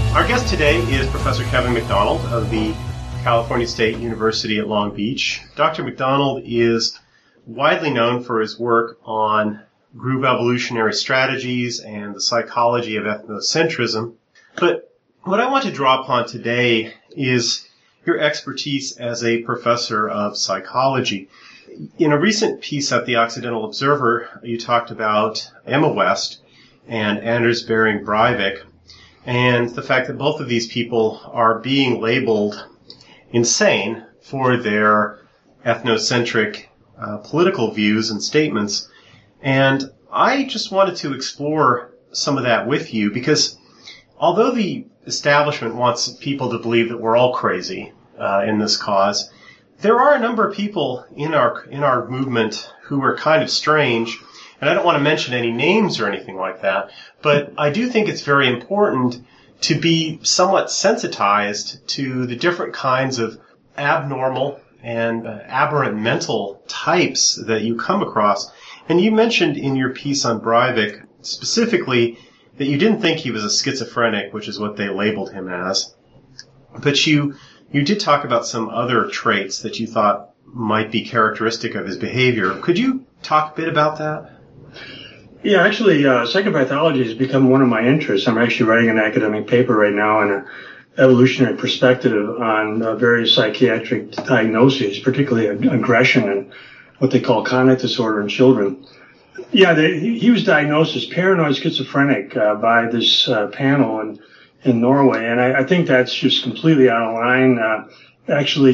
Our guest today is Professor Kevin McDonald of the California State University at Long Beach. Dr. McDonald is widely known for his work on groove evolutionary strategies and the psychology of ethnocentrism. But what I want to draw upon today is your expertise as a professor of psychology. In a recent piece at the Occidental Observer, you talked about Emma West and Anders Behring Breivik, and the fact that both of these people are being labeled insane for their ethnocentric political views and statements. And I just wanted to explore some of that with you because although the establishment wants people to believe that we're all crazy in this cause, there are a number of people in our movement who are kind of strange. And I don't want to mention any names or anything like that, but I do think it's very important to be somewhat sensitized to the different kinds of abnormal and aberrant mental types that you come across. And you mentioned in your piece on Breivik specifically that you didn't think he was a schizophrenic, which is what they labeled him as. But you did talk about some other traits that you thought might be characteristic of his behavior. Could you talk a bit about that? Yeah, actually, psychopathology has become one of my interests. I'm actually writing an academic paper right now on an evolutionary perspective on various psychiatric diagnoses, particularly aggression and what they call conduct disorder in children. Yeah, he was diagnosed as paranoid schizophrenic by this panel in Norway, and I think that's just completely out of line. Actually,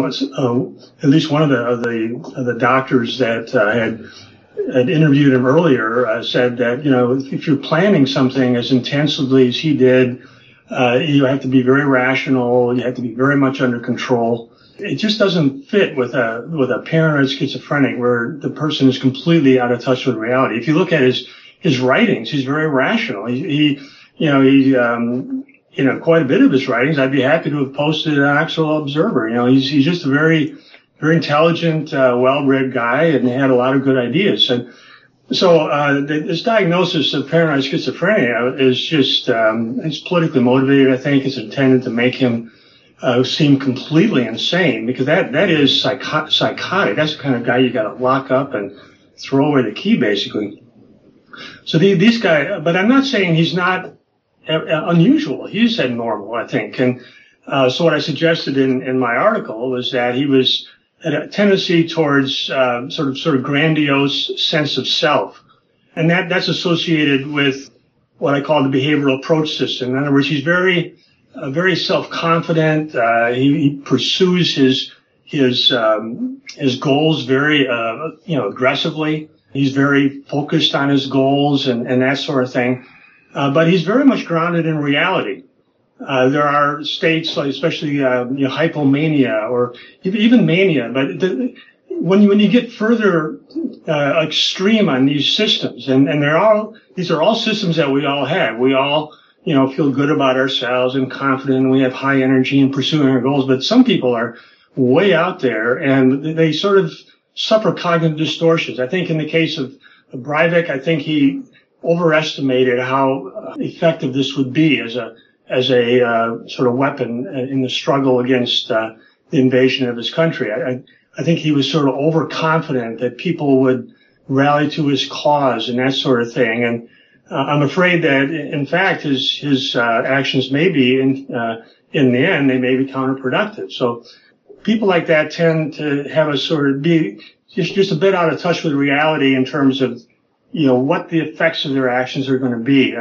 at least one of the doctors that had interviewed him earlier said that, if you're planning something as intensively as he did, you have to be very rational. You have to be very much under control. It just doesn't fit with a paranoid schizophrenic where the person is completely out of touch with reality. If you look at his writings, he's very rational. Quite a bit of his writings, I'd be happy to have posted on Occidental Observer. He's just a very, very intelligent, well-read guy, and he had a lot of good ideas. And so this diagnosis of paranoid schizophrenia is just it's politically motivated. I think it's intended to make him seem completely insane, because that is psychotic. That's the kind of guy you got to lock up and throw away the key, basically. So these guys, but I'm not saying he's not unusual. He's abnormal, I think. And so what I suggested in my article was that he was had a tendency towards sort of grandiose sense of self, and that's associated with what I call the behavioral approach system. In other words, he's very self-confident. He pursues his goals very aggressively. He's very focused on his goals and that sort of thing. But he's very much grounded in reality. There are states, like especially hypomania or even mania. But when you get further extreme on these systems, and these are all systems that we all have. We all feel good about ourselves and confident, and we have high energy in pursuing our goals. But some people are way out there, and they sort of suffer cognitive distortions. I think in the case of Breivik, I think he overestimated how effective this would be as a sort of weapon in the struggle against the invasion of his country. I think he was sort of overconfident that people would rally to his cause and that sort of thing. And I'm afraid that, in fact, his actions may be, in the end, they may be counterproductive. So people like that tend to have a sort of be just a bit out of touch with reality in terms of what the effects of their actions are going to be.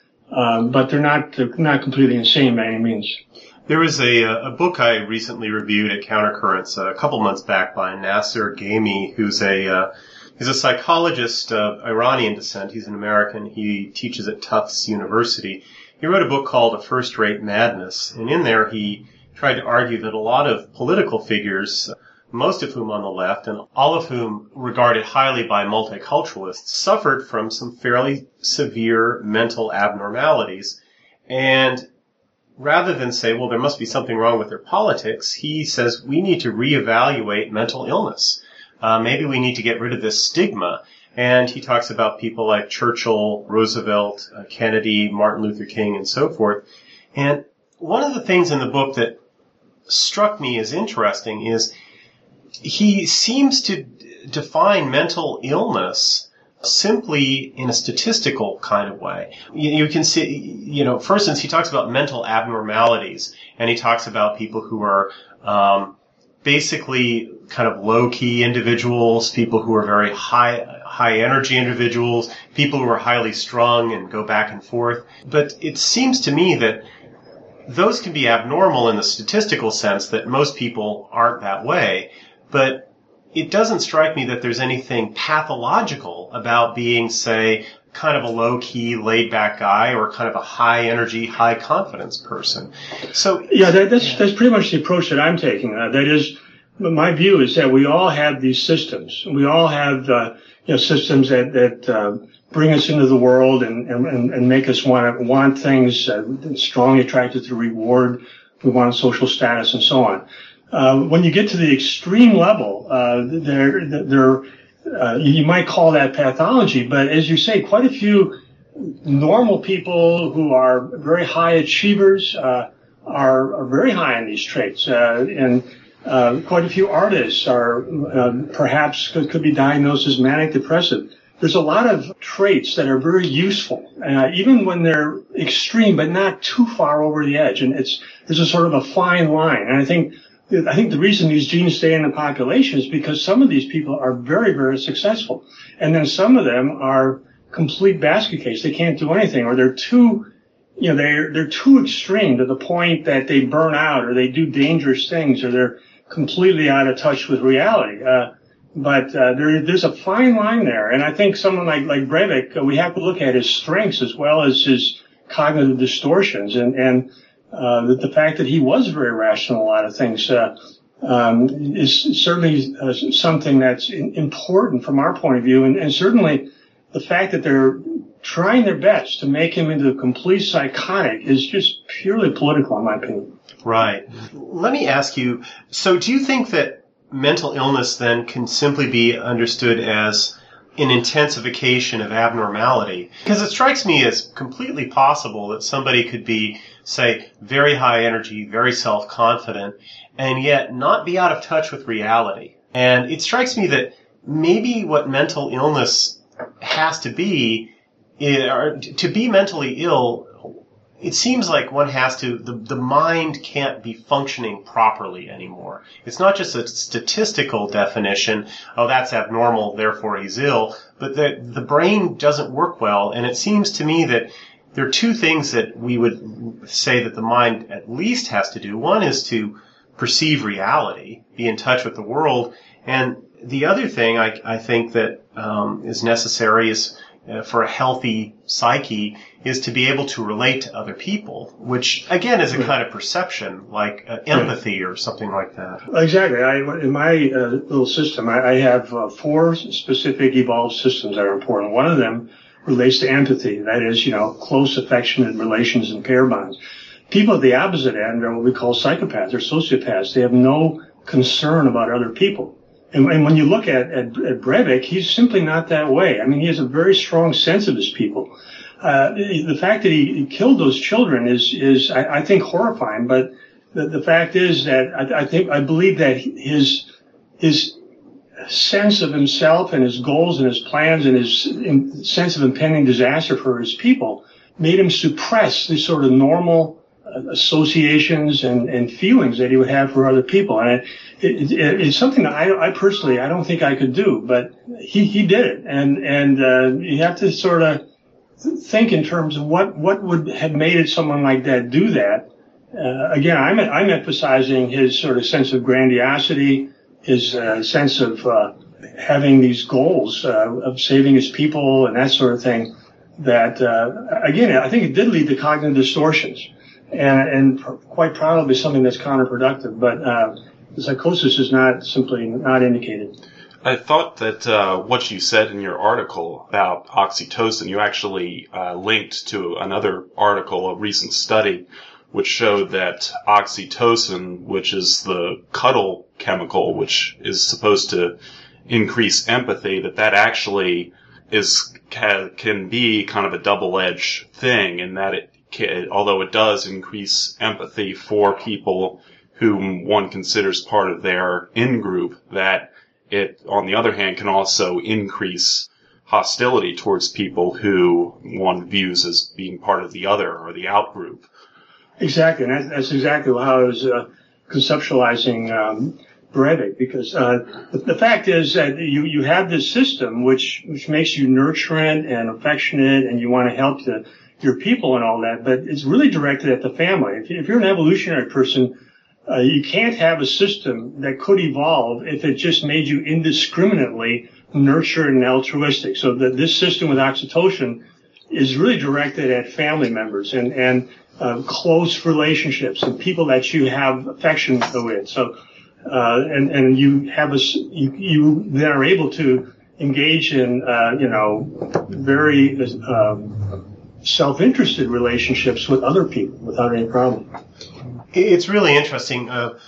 But they're not completely insane by any means. There was a book I recently reviewed at Countercurrents a couple months back by Nasser Ghaemi, who's he's a psychologist of Iranian descent. He's an American. He teaches at Tufts University. He wrote a book called A First-Rate Madness, and in there he tried to argue that a lot of political figures, most of whom on the left, and all of whom regarded highly by multiculturalists, suffered from some fairly severe mental abnormalities. And rather than say, well, there must be something wrong with their politics, he says we need to reevaluate mental illness. Maybe we need to get rid of this stigma. And he talks about people like Churchill, Roosevelt, Kennedy, Martin Luther King, and so forth. And one of the things in the book that struck me as interesting is he seems to define mental illness simply in a statistical kind of way. You can see, for instance, he talks about mental abnormalities, and he talks about people who are basically kind of low-key individuals, people who are very high-energy individuals, people who are highly strung and go back and forth. But it seems to me that those can be abnormal in the statistical sense that most people aren't that way, but it doesn't strike me that there's anything pathological about being, say, kind of a low-key, laid-back guy or kind of a high-energy, high-confidence person. So yeah, that's pretty much the approach that I'm taking. That is, my view is that we all have these systems. We all have systems that bring us into the world and make us want things, strongly attracted to reward. We want social status and so on. When you get to the extreme level, you might call that pathology, but as you say, quite a few normal people who are very high achievers are very high on these traits, and quite a few artists are perhaps could be diagnosed as manic depressive. There's a lot of traits that are very useful, even when they're extreme, but not too far over the edge. And there's a sort of a fine line. And I think the reason these genes stay in the population is because some of these people are very, very successful. And then some of them are complete basket case. They can't do anything, or they're too extreme to the point that they burn out, or they do dangerous things, or they're completely out of touch with reality. But there's a fine line there. And I think someone like Breivik, we have to look at his strengths as well as his cognitive distortions. And the fact that he was very rational in a lot of things is certainly something that's important from our point of view. And certainly the fact that they're trying their best to make him into a complete psychotic is just purely political, in my opinion. Right. Let me ask you, so do you think that mental illness then can simply be understood as an intensification of abnormality? Because it strikes me as completely possible that somebody could be, say, very high energy, very self-confident, and yet not be out of touch with reality. And it strikes me that maybe what mental illness has to be, or to be mentally ill, it seems like one has to, the mind can't be functioning properly anymore. It's not just a statistical definition, oh, that's abnormal, therefore he's ill, but the brain doesn't work well, and it seems to me that there are two things that we would say that the mind at least has to do. One is to perceive reality, be in touch with the world, and the other thing I think that is necessary is for a healthy psyche is to be able to relate to other people, which again is a kind of perception, like empathy or something like that. Exactly. In my little system, I have 4 specific evolved systems that are important. One of them relates to empathy. That is, close, affectionate relations and pair bonds. People at the opposite end are what we call psychopaths or sociopaths. They have no concern about other people. And when you look at Breivik, he's simply not that way. I mean, he has a very strong sense of his people. The fact that he killed those children is I think horrifying. But the fact is that I believe that his sense of himself and his goals and his plans and his sense of impending disaster for his people made him suppress these sort of normal associations and feelings that he would have for other people. And it's something that I personally, I don't think I could do, but he did it. And you have to sort of think in terms of what would have made someone like that do that. Again, I'm emphasizing his sort of sense of grandiosity, his sense of having these goals of saving his people and that sort of thing. That again, I think it did lead to cognitive distortions, and quite probably something that's counterproductive. But the psychosis is simply not indicated. I thought that what you said in your article about oxytocin, you actually linked to another article, a recent study, which showed that oxytocin, which is the cuddle chemical, which is supposed to increase empathy, that actually can be kind of a double-edged thing, in that it although it does increase empathy for people whom one considers part of their in-group, that it, on the other hand, can also increase hostility towards people who one views as being part of the other or the out-group. Exactly, and that's exactly how I was conceptualizing Breivik, because the fact is that you have this system which makes you nurturant and affectionate, and you want to help your people and all that, but it's really directed at the family. If you're an evolutionary person, you can't have a system that could evolve if it just made you indiscriminately nurtured and altruistic. So this system with oxytocin is really directed at family members and close relationships and people that you have affection with. So, and you have you then are able to engage in, very, self-interested relationships with other people without any problem. It's really interesting.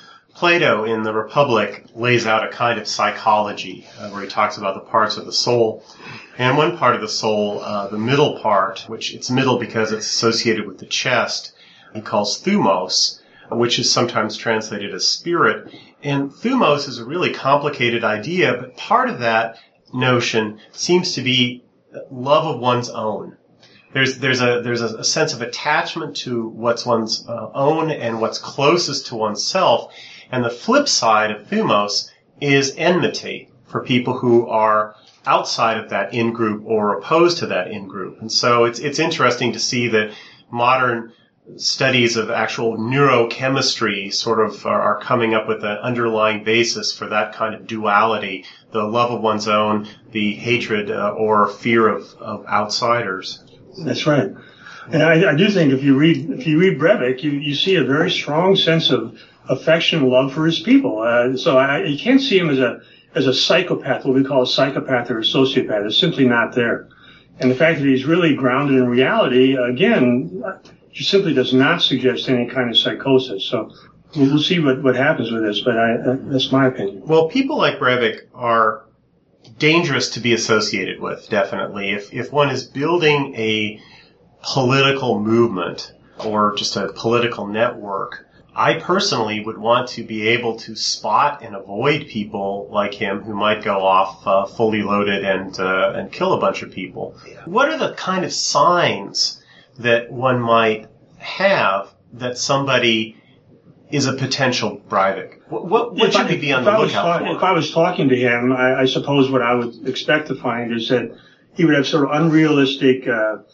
Plato in the Republic lays out a kind of psychology where he talks about the parts of the soul. And one part of the soul, the middle part, which it's middle because it's associated with the chest, he calls thumos, which is sometimes translated as spirit. And thumos is a really complicated idea, but part of that notion seems to be love of one's own. There's a sense of attachment to what's one's own and what's closest to oneself. And the flip side of thumos is enmity for people who are outside of that in-group or opposed to that in-group. And so it's interesting to see that modern studies of actual neurochemistry sort of are coming up with an underlying basis for that kind of duality, the love of one's own, the hatred or fear of outsiders. That's right. And I do think if you read Breivik, you see a very strong sense of affection and love for his people. So you can't see him as a psychopath, what we call a psychopath or a sociopath. It's simply not there. And the fact that he's really grounded in reality, again, simply does not suggest any kind of psychosis. So we'll see what happens with this, but that's my opinion. Well, people like Breivik are dangerous to be associated with, definitely. If one is building a political movement or just a political network, I personally would want to be able to spot and avoid people like him who might go off fully loaded and kill a bunch of people. What are the kind of signs that one might have that somebody is a potential Breivik? What should we be on the lookout for? If I was talking to him, I suppose what I would expect to find is that he would have sort of unrealistic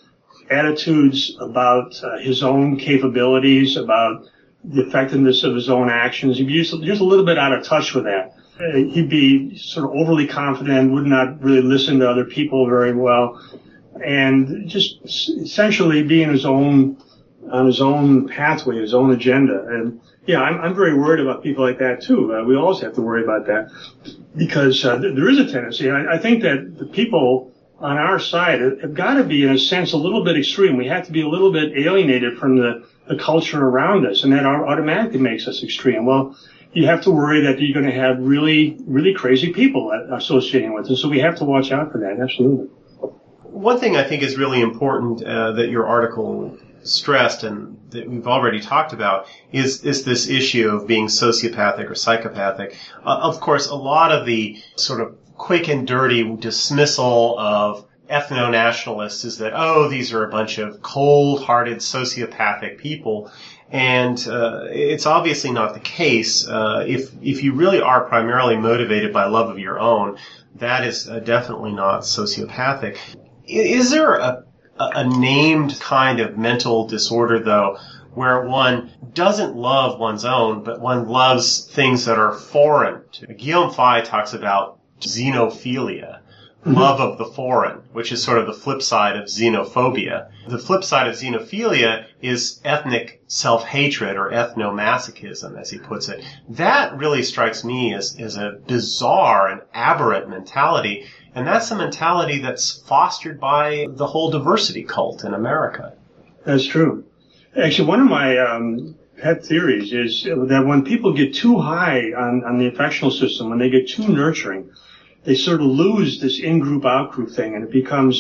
attitudes about his own capabilities, about the effectiveness of his own actions. He'd be just a little bit out of touch with that. He'd be sort of overly confident, would not really listen to other people very well, and just essentially be on his own pathway, his own agenda. And yeah, I'm very worried about people like that too. We always have to worry about that because there is a tendency. I think that the people on our side have got to be, in a sense, a little bit extreme. We have to be a little bit alienated from the culture around us, and that automatically makes us extreme. Well, you have to worry that you're going to have really, really crazy people associating with us, so we have to watch out for that, absolutely. One thing I think is really important that your article stressed and that we've already talked about is this issue of being sociopathic or psychopathic. Of course, a lot of the sort of quick and dirty dismissal of ethno-nationalists is that, these are a bunch of cold-hearted sociopathic people. And it's obviously not the case. If you really are primarily motivated by love of your own, that is definitely not sociopathic. Is there a named kind of mental disorder, though, where one doesn't love one's own, but one loves things that are foreign? Guillaume Fay talks about xenophilia, love of the foreign, which is sort of the flip side of xenophobia. The flip side of xenophilia is ethnic self-hatred or ethnomasochism, as he puts it. That really strikes me as a bizarre and aberrant mentality, and that's a mentality that's fostered by the whole diversity cult in America. That's true. Actually, one of my pet theories is that when people get too high on the affectional system, when they get too nurturing, they sort of lose this in-group, out-group thing, and it becomes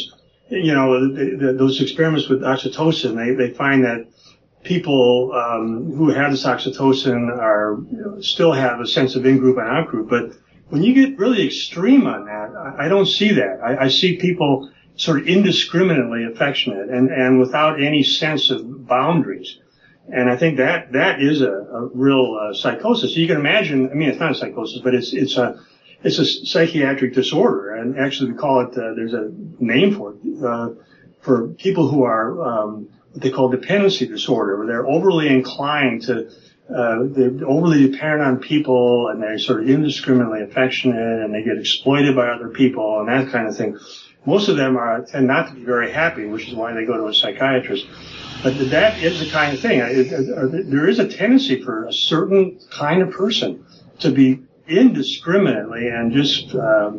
those experiments with oxytocin, they find that people who have this oxytocin still have a sense of in-group and out-group. But when you get really extreme on that, I don't see that. I see people sort of indiscriminately affectionate and without any sense of boundaries. And I think that is a real psychosis. You can imagine, I mean, it's not a psychosis, but it's a psychiatric disorder. And actually we call it, there's a name for it, for people who are, what they call dependency disorder, where they're overly inclined to, they're overly dependent on people, and they're sort of indiscriminately affectionate, and they get exploited by other people and that kind of thing. Most of them tend not to be very happy, which is why they go to a psychiatrist. But that is the kind of thing. There is a tendency for a certain kind of person to be indiscriminately and just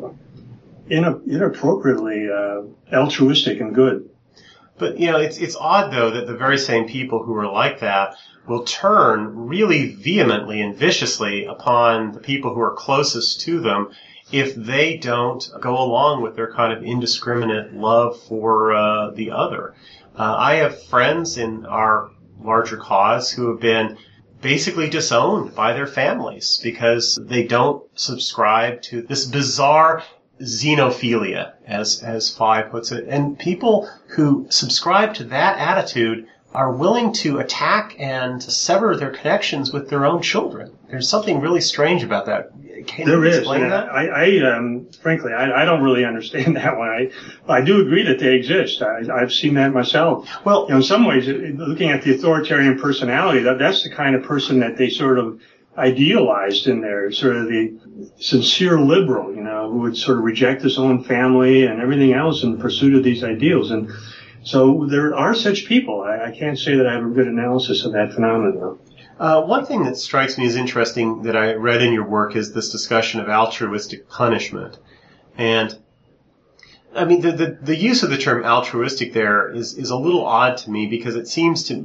inappropriately altruistic and good. But, it's odd, though, that the very same people who are like that will turn really vehemently and viciously upon the people who are closest to them if they don't go along with their kind of indiscriminate love for the other. I have friends in our larger cause who have been basically disowned by their families because they don't subscribe to this bizarre xenophilia, as Fye puts it. And people who subscribe to that attitude are willing to attack and sever their connections with their own children. There's something really strange about that. Can you explain that? Frankly, I don't really understand that one. I do agree that they exist. I've seen that myself. Well, in some ways, looking at the authoritarian personality, that's the kind of person that they sort of idealized in there, sort of the sincere liberal, who would sort of reject his own family and everything else in pursuit of these ideals. And so there are such people. I can't say that I have a good analysis of that phenomenon. One thing that strikes me as interesting that I read in your work is this discussion of altruistic punishment. And, I mean, the use of the term altruistic there is a little odd to me because it seems to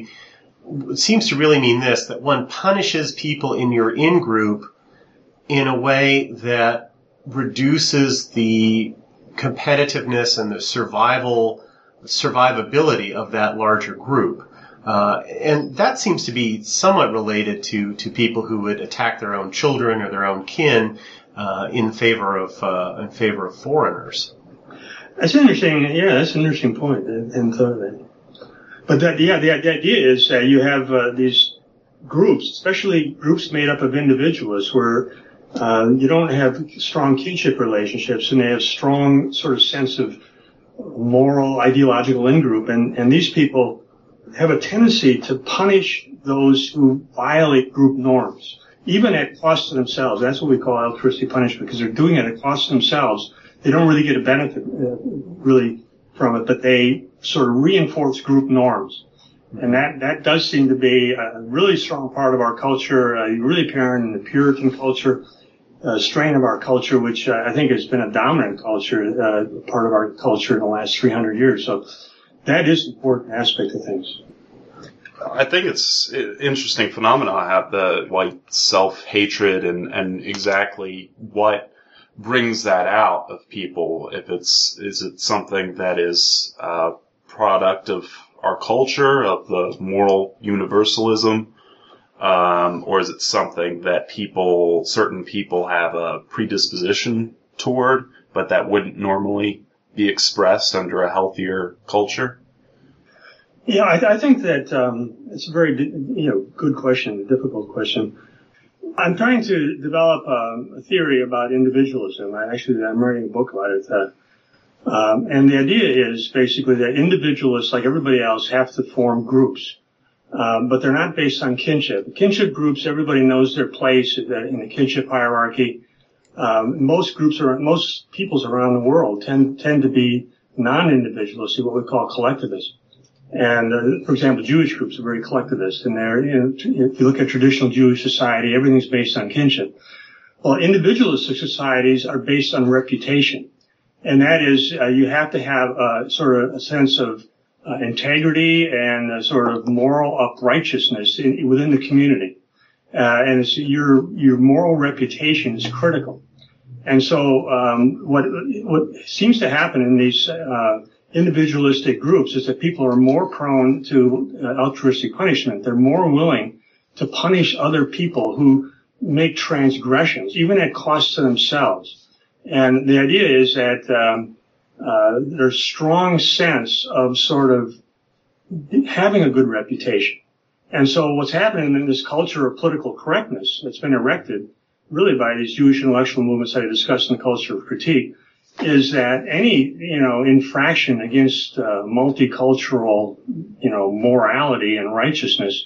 really mean this, that one punishes people in your in-group in a way that reduces the competitiveness and the survivability of that larger group. And that seems to be somewhat related to people who would attack their own children or their own kin in favor of foreigners. That's interesting. Yeah, that's an interesting point. I hadn't thought of that. But the idea is that you have these groups, especially groups made up of individuals, where you don't have strong kinship relationships, and they have strong sort of sense of moral, ideological in-group, and these people have a tendency to punish those who violate group norms, even at cost to themselves. That's what we call altruistic punishment, because they're doing it at cost to themselves. They don't really get a benefit really from it, but they sort of reinforce group norms. And that does seem to be a really strong part of our culture, really apparent in the Puritan culture, strain of our culture, which I think has been a dominant culture, part of our culture in the last 300 years. So that is an important aspect of things. I think it's an interesting phenomenon, have the self-hatred and exactly what brings that out of people. Is it something that is a product of our culture, of the moral universalism, or is it something that certain people have a predisposition toward, but that wouldn't normally be expressed under a healthier culture? Yeah, I think that it's a very good question, a difficult question. I'm trying to develop a theory about individualism. I'm writing a book about it. And the idea is basically that individualists, like everybody else, have to form groups. But they're not based on kinship. Kinship groups, everybody knows their place in the kinship hierarchy. Most peoples around the world tend to be non-individualistic, what we call collectivists. And, for example, Jewish groups are very collectivist. And if you look at traditional Jewish society, everything's based on kinship. Well, individualistic societies are based on reputation. And that is, you have to have sort of a sense of integrity and a sort of moral uprightness within the community. And it's your moral reputation is critical. And so, what seems to happen in these individualistic groups is that people are more prone to altruistic punishment. They're more willing to punish other people who make transgressions, even at cost to themselves. And the idea is that there's strong sense of sort of having a good reputation. And so what's happening in this culture of political correctness that's been erected really by these Jewish intellectual movements that I discussed in the Culture of Critique is that any, infraction against multicultural, morality and righteousness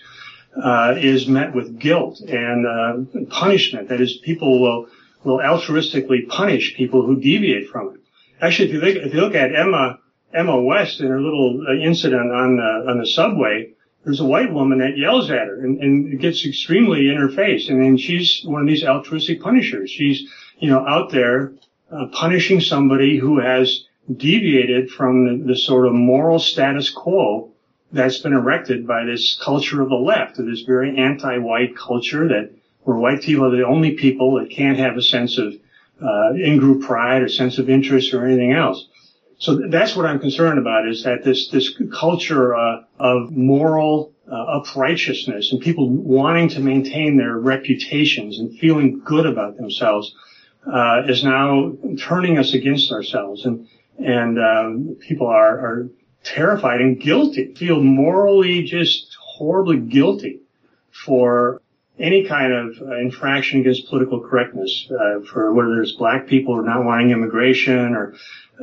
is met with guilt and punishment. That is, people will altruistically punish people who deviate from it. Actually, if you look at Emma West in her little incident on the subway, there's a white woman that yells at her and gets extremely in her face. I mean, she's one of these altruistic punishers. She's, out there punishing somebody who has deviated from the sort of moral status quo that's been erected by this culture of the left, of this very anti-white culture where white people are the only people that can't have a sense of in-group pride or sense of interest or anything else. So that's what I'm concerned about, is that this culture of moral uprightness and people wanting to maintain their reputations and feeling good about themselves is now turning us against ourselves, and people are terrified and guilty, feel morally just horribly guilty for any kind of infraction against political correctness, for whether it's black people or not wanting immigration or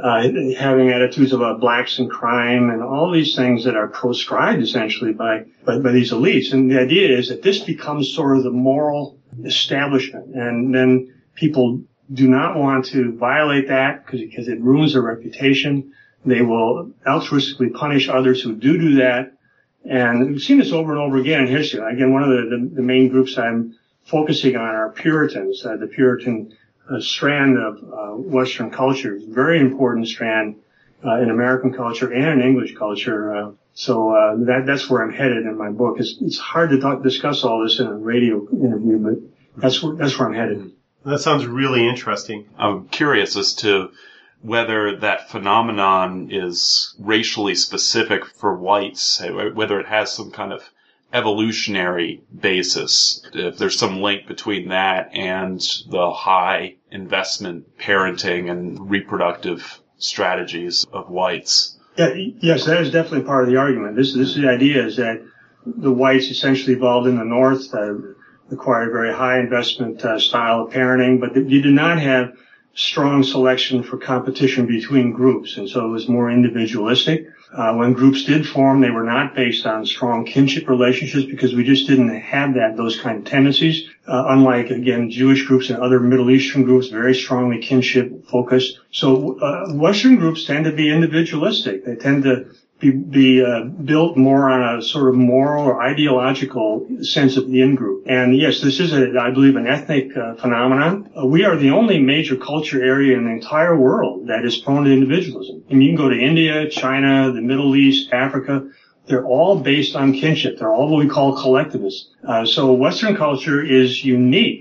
having attitudes about blacks and crime and all these things that are proscribed essentially by these elites. And the idea is that this becomes sort of the moral establishment, and then people do not want to violate that because it ruins their reputation. They will altruistically punish others who do that. And we've seen this over and over again in history. Again, one of the main groups I'm focusing on are Puritans, the Puritan strand of Western culture, very important strand in American culture and in English culture. So that's where I'm headed in my book. It's hard to discuss all this in a radio interview, but that's where I'm headed. That sounds really interesting. I'm curious as to whether that phenomenon is racially specific for whites, whether it has some kind of evolutionary basis, if there's some link between that and the high investment parenting and reproductive strategies of whites. Yeah, yes, that is definitely part of the argument. This is the idea, is that the whites essentially evolved in the North, required a very high investment style of parenting, but you did not have strong selection for competition between groups, and so it was more individualistic. When groups did form, they were not based on strong kinship relationships because we just didn't have those kind of tendencies. Unlike, again, Jewish groups and other Middle Eastern groups, very strongly kinship focused. So Western groups tend to be individualistic. They tend to be built more on a sort of moral or ideological sense of the in-group. And yes, this is, I believe, an ethnic phenomenon. We are the only major culture area in the entire world that is prone to individualism. And you can go to India, China, the Middle East, Africa. They're all based on kinship. They're all what we call collectivists. So Western culture is unique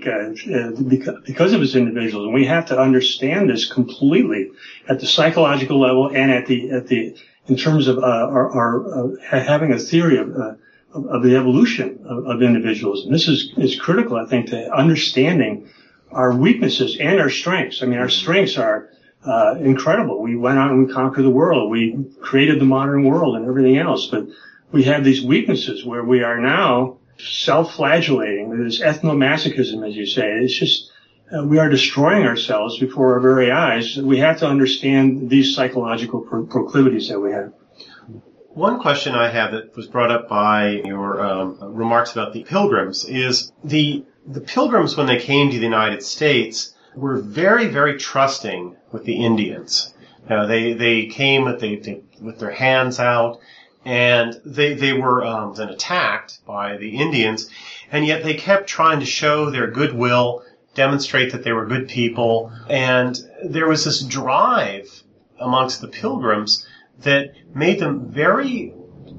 because of its individualism. We have to understand this completely at the psychological level and at the in terms of our having a theory of the evolution of individualism. This is critical, I think, to understanding our weaknesses and our strengths. I mean, our strengths are incredible. We went out and we conquered the world. We created the modern world and everything else. But we have these weaknesses where we are now self-flagellating. This ethnomasochism, as you say. It's just we are destroying ourselves before our very eyes. We have to understand these psychological proclivities that we have. One question I have that was brought up by your remarks about the Pilgrims is the Pilgrims, when they came to the United States, were very, very trusting with the Indians. They came with their hands out, and they were then attacked by the Indians, and yet they kept trying to show their goodwill, demonstrate that they were good people, and there was this drive amongst the Pilgrims that made them very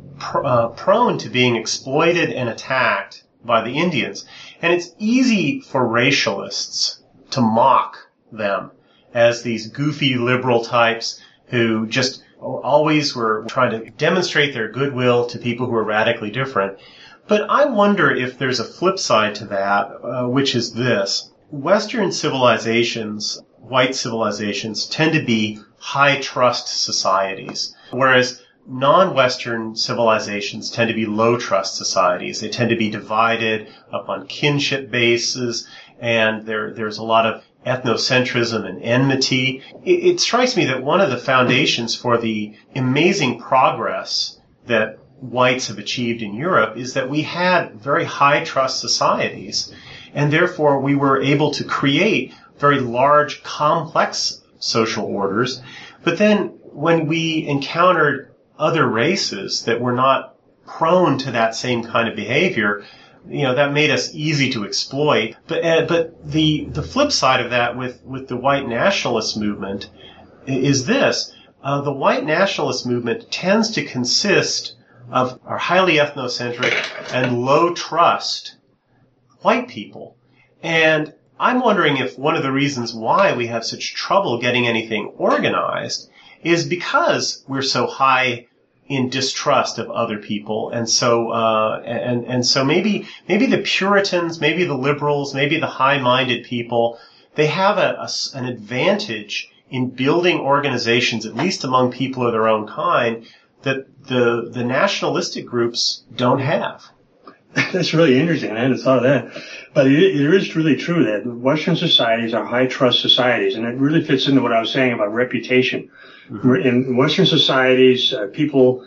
prone to being exploited and attacked by the Indians. And it's easy for racialists to mock them as these goofy liberal types who just always were trying to demonstrate their goodwill to people who are radically different. But I wonder if there's a flip side to that, which is this. Western civilizations, white civilizations, tend to be high-trust societies, whereas non-Western civilizations tend to be low-trust societies. They tend to be divided upon kinship bases, and there's a lot of ethnocentrism and enmity. It strikes me that one of the foundations for the amazing progress that whites have achieved in Europe is that we had very high-trust societies, and therefore we were able to create very large, complex social orders. But then when we encountered other races that were not prone to that same kind of behavior, that made us easy to exploit. But the flip side of that with the white nationalist movement is this. The white nationalist movement tends to consist of our highly ethnocentric and low trust white people. And I'm wondering if one of the reasons why we have such trouble getting anything organized is because we're so high in distrust of other people, and so maybe the Puritans, maybe the liberals, maybe the high-minded people, they have an advantage in building organizations, at least among people of their own kind, that the nationalistic groups don't have. That's really interesting. I hadn't thought of that. But it is really true that Western societies are high-trust societies, and it really fits into what I was saying about reputation. Mm-hmm. In Western societies, people,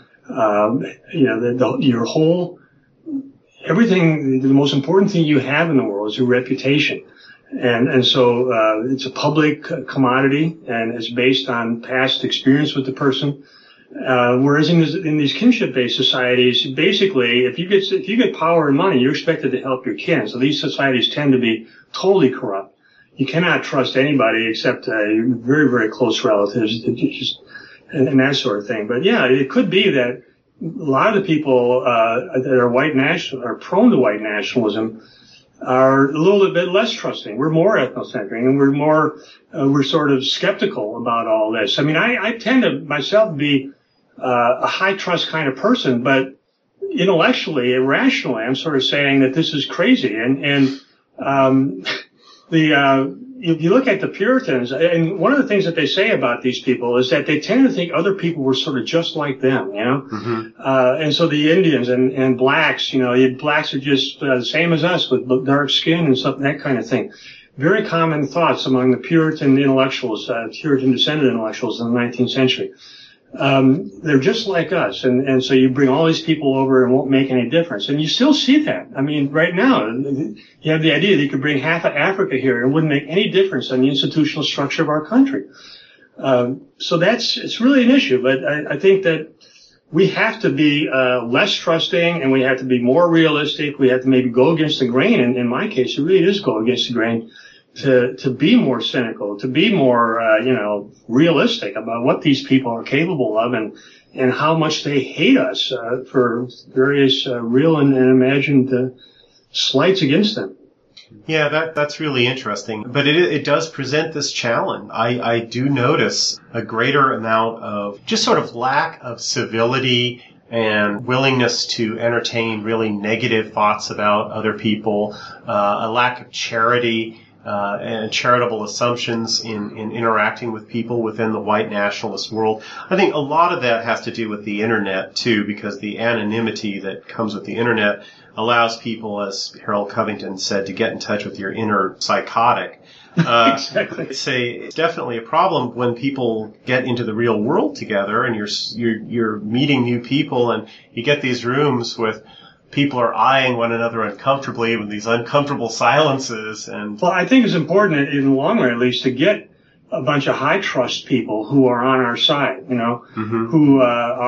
your whole, everything, the most important thing you have in the world is your reputation. And so it's a public commodity, and it's based on past experience with the person. Whereas in these kinship-based societies, basically, if you get power and money, you're expected to help your kin. So these societies tend to be totally corrupt. You cannot trust anybody except your very, very close relatives, and that sort of thing. But yeah, it could be that a lot of the people that are white national, are prone to white nationalism, are a little bit less trusting. We're more ethnocentric, and we're sort of skeptical about all this. I mean, I tend to myself be a high trust kind of person, but intellectually, rationally, I'm sort of saying that this is crazy. If you look at the Puritans, and one of the things that they say about these people is that they tend to think other people were sort of just like them, Mm-hmm. And so the Indians and blacks, blacks are just the same as us with dark skin and stuff, that kind of thing. Very common thoughts among the Puritan intellectuals, Puritan descended intellectuals in the 19th century. They're just like us, and so you bring all these people over and it won't make any difference. And you still see that. I mean, right now, you have the idea that you could bring half of Africa here and it wouldn't make any difference on the institutional structure of our country. So it's really an issue, but I think that we have to be less trusting, and we have to be more realistic. We have to maybe go against the grain. And in my case, it really is go against the grain. To be more cynical, to be more, realistic about what these people are capable of and how much they hate us, for various, real and imagined, slights against them. Yeah, that's really interesting. But it does present this challenge. I do notice a greater amount of just sort of lack of civility and willingness to entertain really negative thoughts about other people, a lack of charity, and charitable assumptions in interacting with people within the white nationalist world. I think a lot of that has to do with the internet too, because the anonymity that comes with the internet allows people, as Harold Covington said, to get in touch with your inner psychotic. Exactly. It's definitely a problem when people get into the real world together and you're meeting new people, and you get these rooms with people are eyeing one another uncomfortably with these uncomfortable silences. Well, I think it's important, in the long run at least, to get a bunch of high trust people who are on our side, mm-hmm. who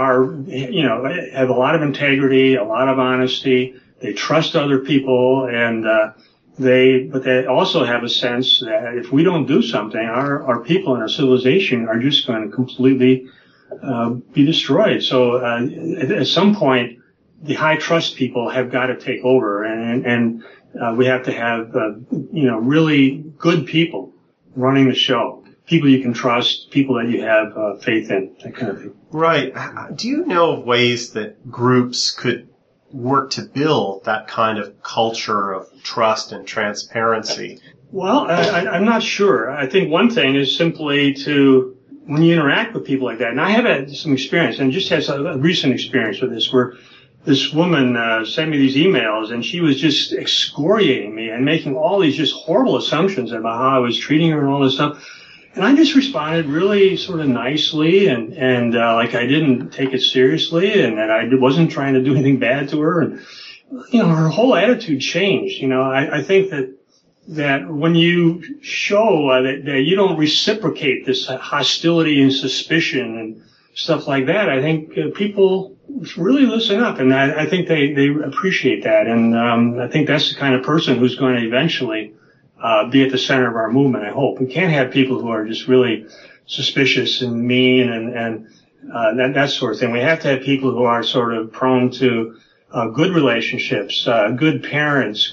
have a lot of integrity, a lot of honesty. They trust other people, and but they also have a sense that if we don't do something, our people and our civilization are just going to completely be destroyed. So at some point, the high trust people have got to take over, and we have to have really good people running the show. people you can trust, people that you have faith in, that kind of thing. Right. Do you know of ways that groups could work to build that kind of culture of trust and transparency? Well, I'm not sure. I think one thing is simply to, when you interact with people like that, and I have had some experience, and just had a recent experience with this, where this woman sent me these emails, and she was just excoriating me and making all these just horrible assumptions about how I was treating her and all this stuff. And I just responded really sort of nicely and like I didn't take it seriously and that I wasn't trying to do anything bad to her. And, her whole attitude changed. I think that when you show that you don't reciprocate this hostility and suspicion and stuff like that, I think people really listen up, and I think they appreciate that. And I think that's the kind of person who's going to eventually be at the center of our movement, I hope. We can't have people who are just really suspicious and mean and that sort of thing. We have to have people who are sort of prone to good relationships, good parents,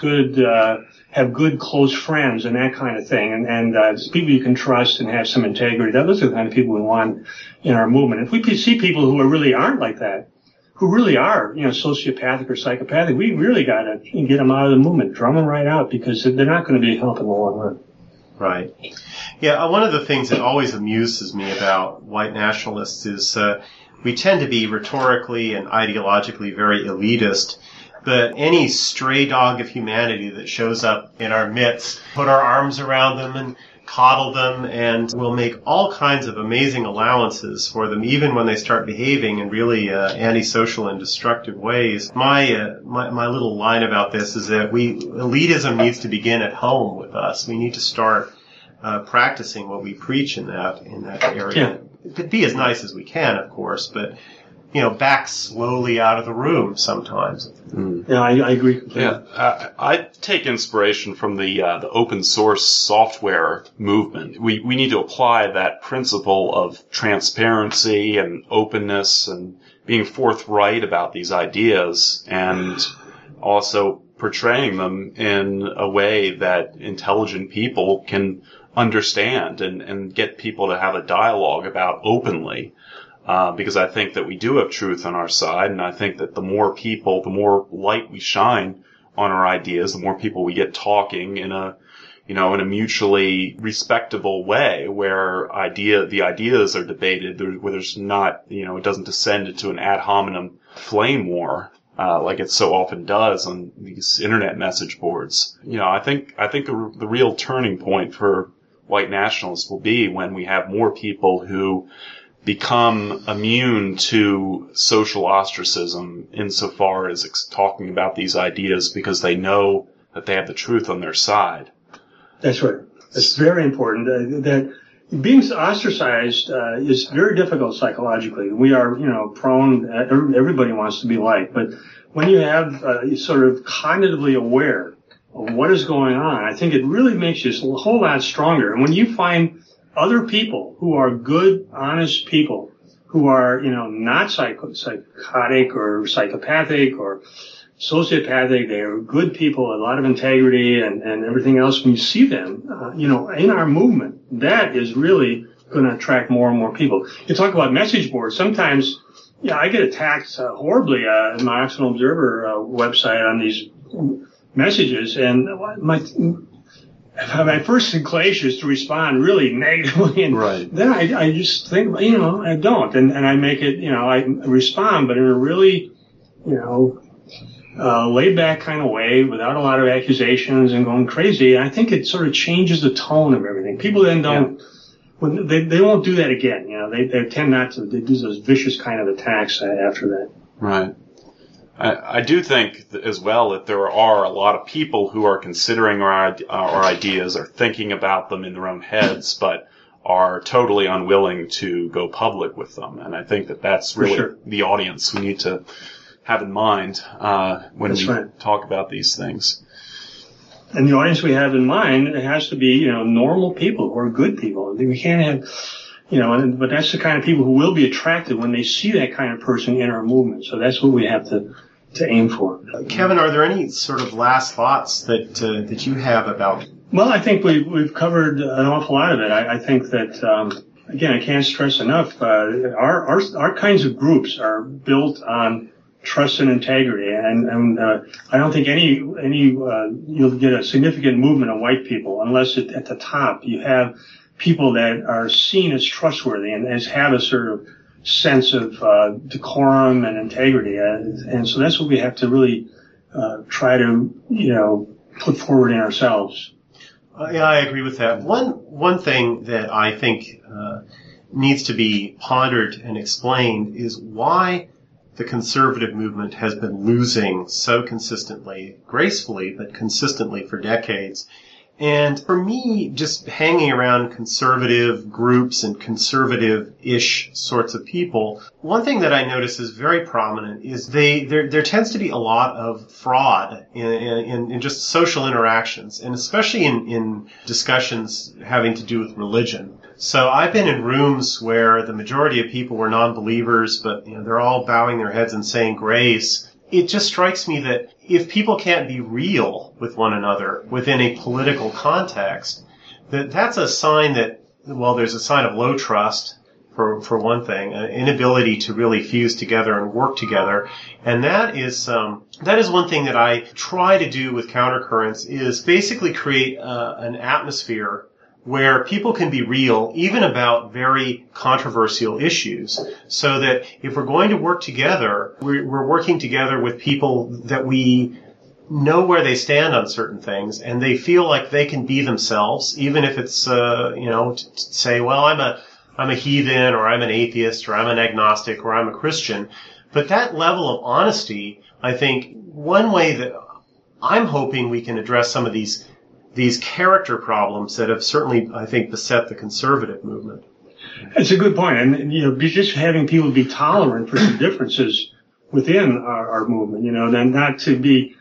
have good close friends and that kind of thing. And people you can trust and have some integrity. Those are the kind of people we want in our movement. If we could see people who really aren't like that, who really are, sociopathic or psychopathic, we really got to get them out of the movement, drum them right out, because they're not going to be a help in the long run. Right. Yeah, one of the things that always amuses me about white nationalists is we tend to be rhetorically and ideologically very elitist, but any stray dog of humanity that shows up in our midst, put our arms around them and coddle them, and we'll make all kinds of amazing allowances for them, even when they start behaving in really antisocial and destructive ways. My little line about this is that elitism needs to begin at home with us. We need to start practicing what we preach in that area. Yeah. Be as nice as we can, of course, but back slowly out of the room sometimes. Mm. Yeah, I agree completely. Yeah, I take inspiration from the open source software movement. We need to apply that principle of transparency and openness and being forthright about these ideas, and also portraying them in a way that intelligent people can understand and get people to have a dialogue about openly. Because I think that we do have truth on our side, and I think that the more people, the more light we shine on our ideas, the more people we get talking in a mutually respectable way, where the ideas are debated, where there's not, it doesn't descend into an ad hominem flame war, like it so often does on these internet message boards. I think the real turning point for white nationalists will be when we have more people who become immune to social ostracism insofar as talking about these ideas, because they know that they have the truth on their side. That's right. It's very important. That being ostracized is very difficult psychologically. We are, prone, everybody wants to be liked, but when you have sort of cognitively aware of what is going on, I think it really makes you a whole lot stronger. And when you find other people who are good, honest people, who are, not psychotic or psychopathic or sociopathic, they are good people, a lot of integrity and everything else. When you see them, in our movement, that is really going to attract more and more people. You talk about message boards. Sometimes, I get attacked horribly in my Occidental Observer website on these messages, and my first inclination is to respond really negatively, and right. Then I just think, I don't, and I make it, I respond, but in a really, laid back kind of way, without a lot of accusations and going crazy. And I think it sort of changes the tone of everything. People then don't, when they won't do that again. They tend not to. They do those vicious kind of attacks after that. Right. I do think as well that there are a lot of people who are considering our ideas, are thinking about them in their own heads, but are totally unwilling to go public with them. And I think that that's really the audience we need to have in mind when we talk about these things. And the audience we have in mind, it has to be, normal people who are good people. We can't have, but that's the kind of people who will be attracted when they see that kind of person in our movement. So that's what we have to aim for. Kevin, are there any sort of last thoughts that you have about Well, I think we've covered an awful lot of it. I think that, again, I can't stress enough, our kinds of groups are built on trust and integrity, and I don't think you'll get a significant movement of white people unless at the top you have people that are seen as trustworthy and as have a sort of sense of decorum and integrity, and so that's what we have to really try to put forward in ourselves. Yeah, I agree with that. One thing that I think needs to be pondered and explained is why the conservative movement has been losing so consistently, gracefully, but consistently for decades. And for me, just hanging around conservative groups and conservative-ish sorts of people, one thing that I notice is very prominent is there tends to be a lot of fraud in just social interactions, and especially in discussions having to do with religion. So I've been in rooms where the majority of people were non-believers, but they're all bowing their heads and saying grace. It just strikes me that if people can't be real with one another within a political context, that's a sign that, well, there's a sign of low trust, for one thing, an inability to really fuse together and work together. And that is one thing that I try to do with Countercurrents, is basically create an atmosphere where people can be real, even about very controversial issues, so that if we're going to work together, we're working together with people that we know where they stand on certain things, and they feel like they can be themselves, even if it's, to say, well, I'm a heathen, or I'm an atheist, or I'm an agnostic, or I'm a Christian. But that level of honesty, I think, one way that I'm hoping we can address some of these character problems that have certainly, I think, beset the conservative movement. It's a good point. And, just having people be tolerant for some differences within our movement, then not to be,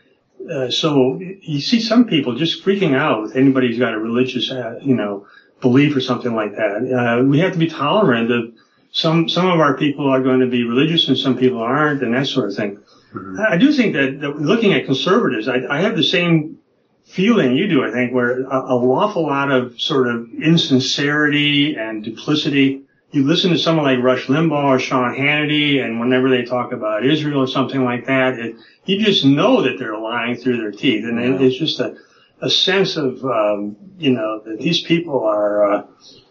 so you see some people just freaking out if anybody's got a religious, belief or something like that. We have to be tolerant of some of our people are going to be religious and some people aren't, and that sort of thing. Mm-hmm. I do think that looking at conservatives, I have the same feeling you do, I think, where an awful lot of sort of insincerity and duplicity. You listen to someone like Rush Limbaugh or Sean Hannity, and whenever they talk about Israel or something like that, you just know that they're lying through their teeth. And it's just a sense of, that these people are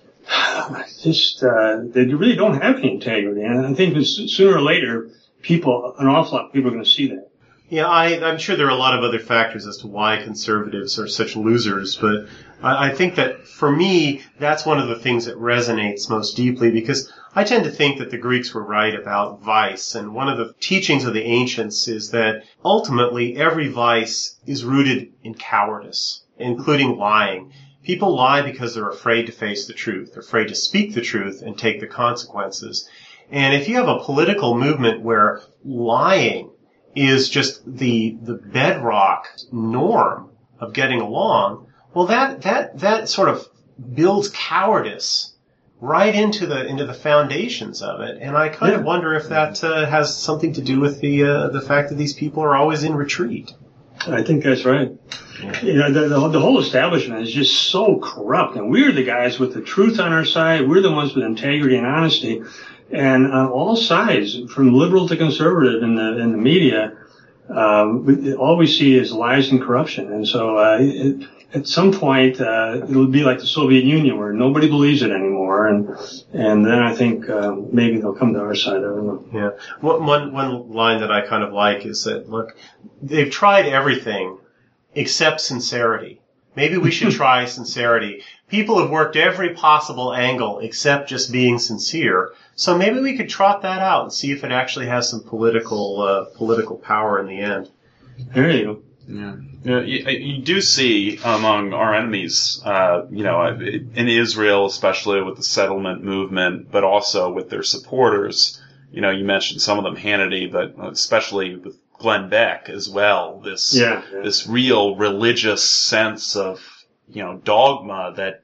they really don't have any integrity. And I think sooner or later, an awful lot of people are going to see that. Yeah, I'm sure there are a lot of other factors as to why conservatives are such losers, but I think that for me, that's one of the things that resonates most deeply, because I tend to think that the Greeks were right about vice, and one of the teachings of the ancients is that ultimately every vice is rooted in cowardice, including lying. People lie because they're afraid to face the truth, they're afraid to speak the truth and take the consequences. And if you have a political movement where lying is just the bedrock norm of getting along, well, that sort of builds cowardice right into the foundations of it. And I kind of wonder if that has something to do with the fact that these people are always in retreat. I think that's right. Yeah. The whole establishment is just so corrupt, and we're the guys with the truth on our side. We're the ones with integrity and honesty. And on all sides, from liberal to conservative in the media, all we see is lies and corruption. And so at some point, it'll be like the Soviet Union, where nobody believes it anymore. And then I think maybe they'll come to our side. I don't know. Yeah. One line that I kind of like is that, look, they've tried everything except sincerity. Maybe we should try sincerity. People have worked every possible angle except just being sincere. So maybe we could trot that out and see if it actually has some political power in the end. There you go. Yeah. You do see among our enemies, in Israel, especially with the settlement movement, but also with their supporters. You mentioned some of them, Hannity, but especially with Glenn Beck as well. This real religious sense of, dogma that,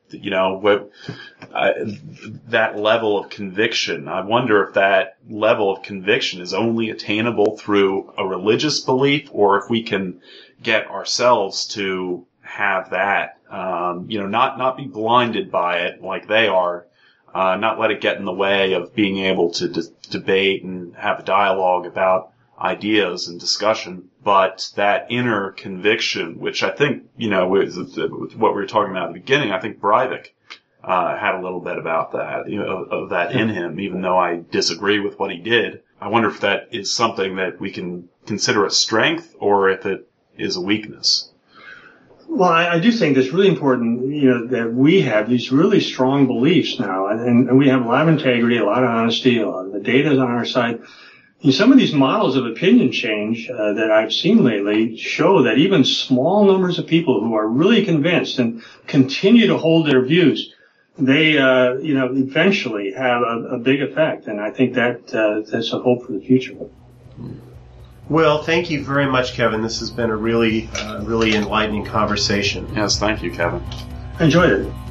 that level of conviction. I wonder if that level of conviction is only attainable through a religious belief, or if we can get ourselves to have that, not be blinded by it like they are, not let it get in the way of being able to debate and have a dialogue about ideas and discussion, but that inner conviction, which I think, with what we were talking about at the beginning, I think Breivik had a little bit about that, of that in him, even though I disagree with what he did. I wonder if that is something that we can consider a strength or if it is a weakness. Well, I do think it's really important, that we have these really strong beliefs now, and we have a lot of integrity, a lot of honesty, a lot of the data is on our side. And some of these models of opinion change that I've seen lately show that even small numbers of people who are really convinced and continue to hold their views, they, eventually have a big effect. And I think that's a hope for the future. Well, thank you very much, Kevin. This has been a really enlightening conversation. Yes, thank you, Kevin. I enjoyed it.